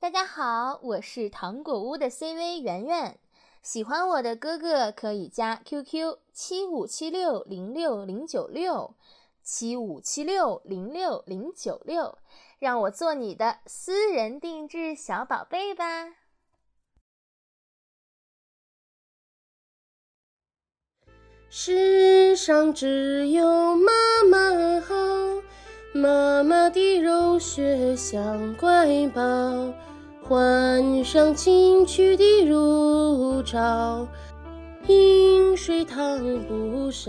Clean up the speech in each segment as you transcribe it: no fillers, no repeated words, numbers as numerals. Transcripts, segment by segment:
大家好，我是糖果屋的 CV 圆圆，喜欢我的哥哥可以加 QQ 7576060996，7576060996，让我做你的私人定制小宝贝吧。 世上只有妈妈好，妈妈的柔血像瑰宝，换上情趣的乳罩，饮水汤不少。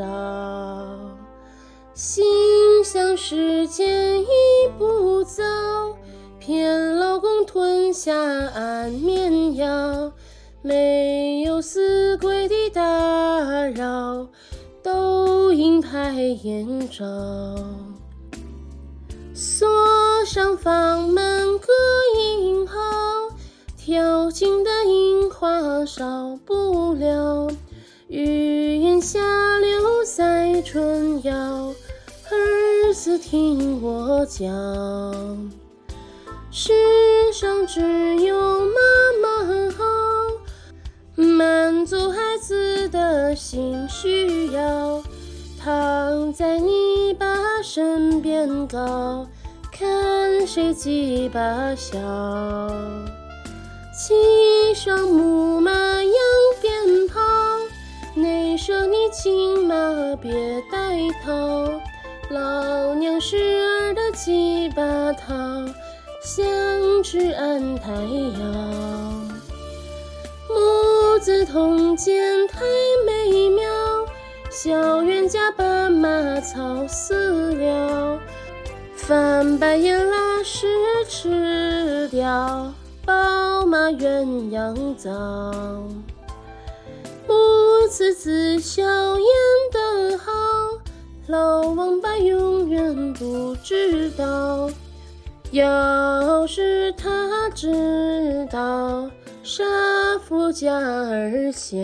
心想事间一不早，骗老公吞下安眠药，没有死鬼的打扰，都因拍眼照。锁上房门隔音好，跳进的樱花少不了，余韵下流在春药，儿子听我讲。世上只有妈妈好，满足孩子的性需要，躺在你爸身边高，看谁几把笑。骑上木马扬鞭炮，内舍你亲妈别带套，老娘时儿的几把套，想吃安胎药。母子同肩太美妙，小冤家把马操死了，翻白眼拉屎吃掉，宝马鸳鸯澡。母子自笑演得好，老王八永远不知道，要是他知道，杀父家儿小。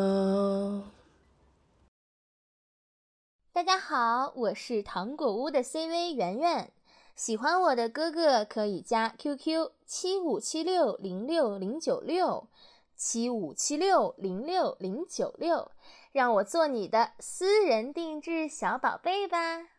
大家好，我是糖果屋的 CV 圆圆，喜欢我的哥哥可以加 QQ 7576060996，7576060996，让我做你的私人定制小宝贝吧。